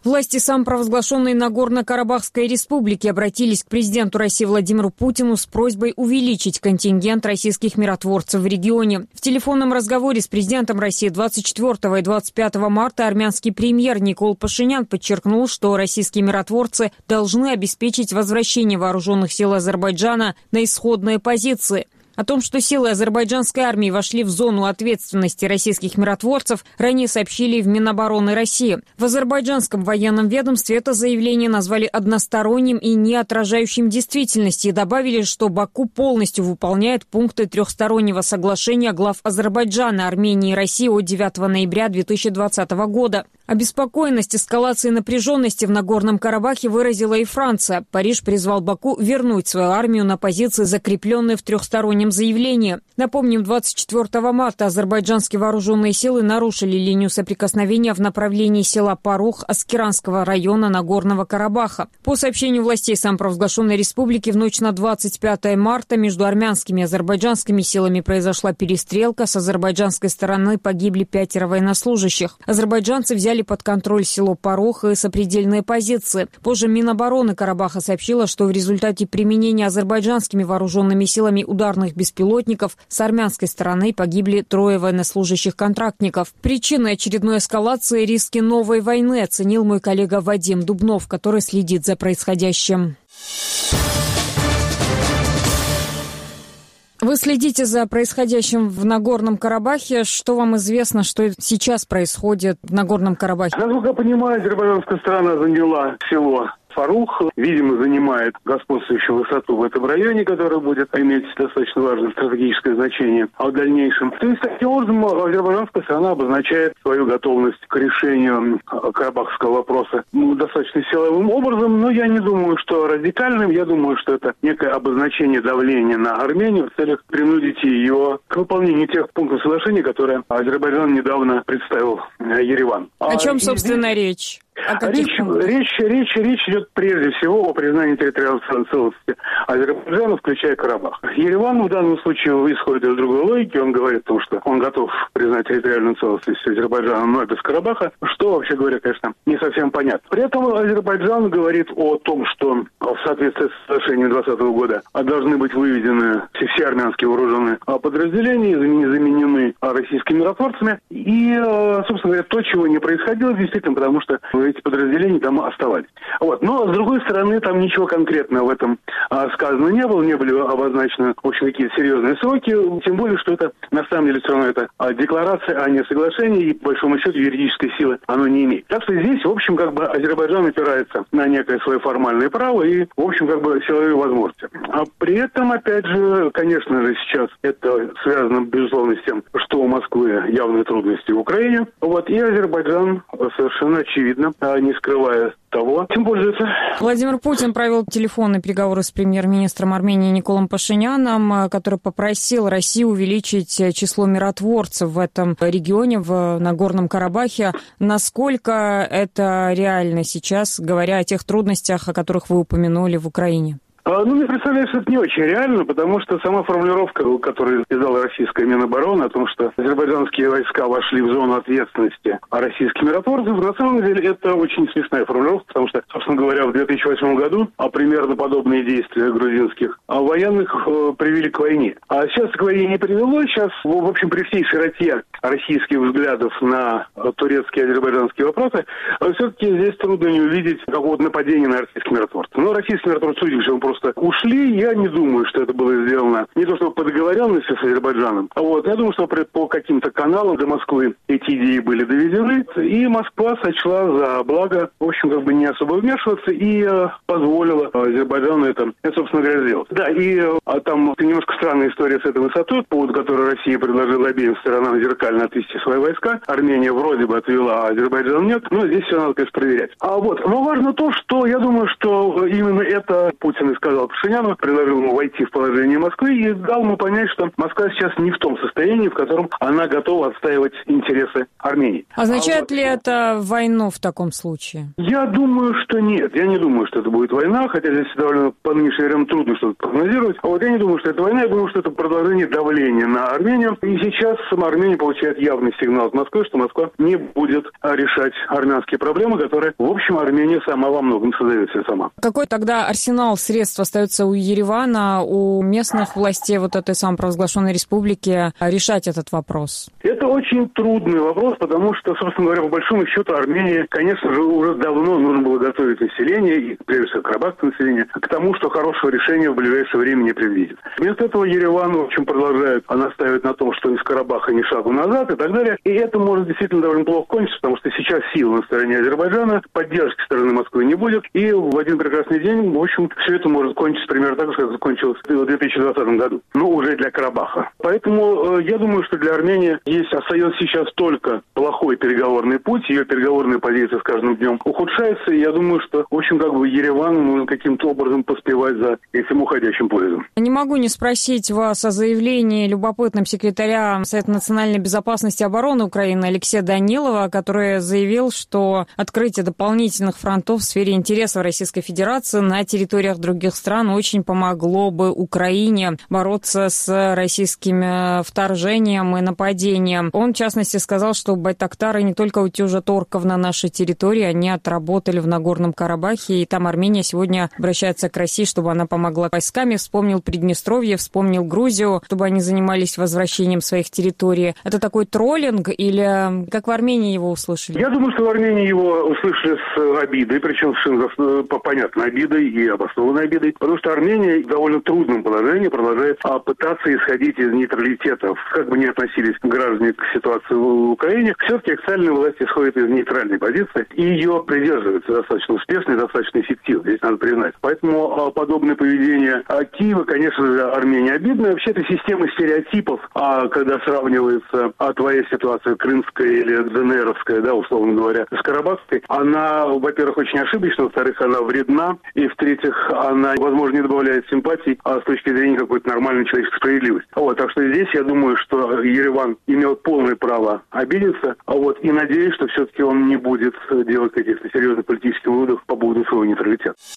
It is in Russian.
Власти самопровозглашенной Нагорно-Карабахской республики обратились к президенту России Владимиру Путину с просьбой увеличить контингент российских миротворцев в регионе. В телефонном разговоре с президентом России 24 и 25 марта армянский премьер Никол Пашинян подчеркнул, что российские миротворцы должны обеспечить возвращение вооруженных сил Азербайджана на исходные позиции. О том, что силы азербайджанской армии вошли в зону ответственности российских миротворцев, ранее сообщили в Минобороны России. В азербайджанском военном ведомстве это заявление назвали односторонним и не отражающим действительности и добавили, что Баку полностью выполняет пункты трехстороннего соглашения глав Азербайджана, Армении и России от 9 ноября 2020 года. Обеспокоенность эскалацией напряженности в Нагорном Карабахе выразила и Франция. Париж призвал Баку вернуть свою армию на позиции, закрепленные в трехстороннем заявлении. Напомним, 24 марта азербайджанские вооруженные силы нарушили линию соприкосновения в направлении села Парух Аскеранского района Нагорного Карабаха. По сообщению властей самопровозглашенной республики, в ночь на 25 марта между армянскими и азербайджанскими силами произошла перестрелка. С азербайджанской стороны погибли 5 военнослужащих. Азербайджанцы взяли под контроль село Парух и сопредельные позиции. Позже Минобороны Карабаха сообщила, что в результате применения азербайджанскими вооруженными силами ударных беспилотников с армянской стороны погибли 3 военнослужащих-контрактников. Причиной очередной эскалации — риски новой войны, оценил мой коллега Вадим Дубнов, который следит за происходящим. Вы следите за происходящим в Нагорном Карабахе. Что вам известно, что сейчас происходит в Нагорном Карабахе? Насколько я понимаю, азербайджанская сторона заняла село Фарух, видимо, занимает господствующую высоту в этом районе, которая будет иметь достаточно важное стратегическое значение в дальнейшем. То есть, таким образом, азербайджанская сторона обозначает свою готовность к решению карабахского вопроса достаточно силовым образом, но я не думаю, что радикальным. Я думаю, что это некое обозначение давления на Армению в целях принудить ее к выполнению тех пунктов соглашения, которые Азербайджан недавно представил Ереван. О чем, собственно, речь? Речь идет прежде всего о признании территориальной целостности Азербайджана, включая Карабах. Ереван в данном случае исходит из другой логики. Он говорит о том, что он готов признать территориальную целостность Азербайджана, но без Карабаха, что, вообще говоря, конечно, не совсем понятно. При этом Азербайджан говорит о том, что в соответствии с соглашением 2020 года должны быть выведены все армянские вооруженные подразделения, заменены российскими миротворцами. И, собственно говоря, то, чего не происходило, действительно, потому что эти подразделения там оставались. Вот. Но, с другой стороны, там ничего конкретного в этом сказано не были обозначены очень какие-то серьезные сроки, тем более, что это, на самом деле, все равно это декларация, а не соглашение, и, по большому счету, юридической силы оно не имеет. Так что здесь, в общем, как бы Азербайджан опирается на некое свое формальное право и, в общем, как бы силовые возможности. А при этом, опять же, конечно же, сейчас это связано, безусловно, с тем, что у Москвы явные трудности в Украине. Вот, и Азербайджан совершенно очевидно, не скрывая того, чем пользуется. Владимир Путин провел телефонные переговоры с премьер-министром Армении Николом Пашиняном, который попросил Россию увеличить число миротворцев в этом регионе, в Нагорном Карабахе. Насколько это реально сейчас, говоря о тех трудностях, о которых вы упомянули в Украине? Мне представляется, что это не очень реально, потому что сама формулировка, которую издала российская Минобороны, о том, что азербайджанские войска вошли в зону ответственности российских миротворцев, на самом деле это очень смешная формулировка, потому что, собственно говоря, в 2008 году примерно подобные действия грузинских военных привели к войне. А сейчас к войне не привело. Сейчас, в общем, при всей широте российских взглядов на турецкие и азербайджанские вопросы, все-таки здесь трудно не увидеть какого-то нападения на российских миротворцев. Но российские миротворцы, судя по всему, просто ушли. Я не думаю, что это было сделано не то чтобы по договоренности с Азербайджаном, я думаю, что по каким-то каналам до Москвы эти идеи были доведены, и Москва сочла за благо, в общем, как бы не особо вмешиваться и позволила Азербайджану это, собственно говоря, сделать. Да, и там немножко странная история с этой высотой, по поводу которой Россия предложила обеим сторонам зеркально отвести свои войска. Армения вроде бы отвела, а Азербайджан нет, но здесь все надо, конечно, проверять. Но важно то, что я думаю, что именно это Путин искал сказал Пашиняну, предложил ему войти в положение Москвы и дал ему понять, что Москва сейчас не в том состоянии, в котором она готова отстаивать интересы Армении. Означает ли это войну в таком случае? Я думаю, что нет. Я не думаю, что это будет война, хотя здесь довольно по нынешнему времени трудно что-то прогнозировать. А вот я не думаю, что это война, я думаю, что это продолжение давления на Армению. И сейчас сама Армения получает явный сигнал от Москвы, что Москва не будет решать армянские проблемы, которые, в общем, Армения сама во многом создает себе сама. Какой тогда арсенал средств остается у Еревана, у местных властей вот этой самопровозглашенной республики решать этот вопрос? Это очень трудный вопрос, потому что, собственно говоря, по большому счету Армении, конечно же, уже давно нужно было готовить население, и прежде всего карабахское население, к тому, что хорошего решения в ближайшее время не предвидит. Вместо этого Ереван, в общем, продолжает настаивать на том, что ни с Карабаха, ни шагу назад и так далее. И это может действительно довольно плохо кончиться, потому что сейчас силы на стороне Азербайджана, поддержки стороны Москвы не будет, и в один прекрасный день, в общем, все это может кончиться примерно так же, как закончилось в 2020 году, но уже для Карабаха. Поэтому я думаю, что для Армении остается сейчас только плохой переговорный путь, ее переговорная позиция с каждым днем ухудшается, и я думаю, что, в общем, Еревану нужно каким-то образом поспевать за этим уходящим поездом. Не могу не спросить вас о заявлении любопытным секретаря Совета национальной безопасности и обороны Украины Алексея Данилова, который заявил, что открытие дополнительных фронтов в сфере интересов Российской Федерации на территориях других стран очень помогло бы Украине бороться с российским вторжением и нападением. Он, в частности, сказал, что байтактары не только утюжат орков на нашей территории, они отработали в Нагорном Карабахе, и там Армения сегодня обращается к России, чтобы она помогла войсками, вспомнил Приднестровье, вспомнил Грузию, чтобы они занимались возвращением своих территорий. Это такой троллинг или как в Армении его услышали? Я думаю, что в Армении его услышали с обидой, причем совершенно понятной обидой и обоснованной обидой, потому что Армения в довольно трудном положении продолжает пытаться исходить из нейтралитета. Как бы ни относились граждане к ситуации в Украине, все-таки официальные власти исходят из нейтральной позиции и ее придерживаются достаточно успешно и достаточно эффективно, здесь надо признать. Поэтому подобное поведение Киева, конечно же, Армении обидно. Вообще, это система стереотипов, когда сравнивается твоя ситуация крымская или ДНРовская, да, условно говоря, с карабахской, она, во-первых, очень ошибочна, во-вторых, она вредна, и, в-третьих, она, возможно, не добавляет симпатий с точки зрения какой-то нормальной человеческой справедливости. Так что здесь я думаю, что Ереван имел полное право обидеться, и надеюсь, что все-таки он не будет делать каких-то серьезных политических выводов по поводу своего нейтралитета.